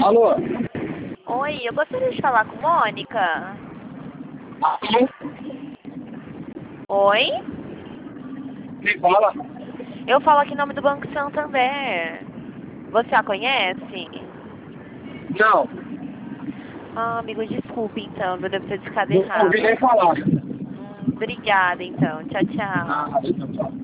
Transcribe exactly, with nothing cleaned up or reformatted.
Alô? Oi, eu gostaria de falar com Mônica. Alô? Oi? Quem fala? Eu falo aqui em nome do Banco Santander. Você a conhece? Não. Ah, amigo, desculpe então, eu devo ter discado Não errado. ouvi nem falar. Hum, obrigada então, tchau, tchau. Ah, tchau, tchau.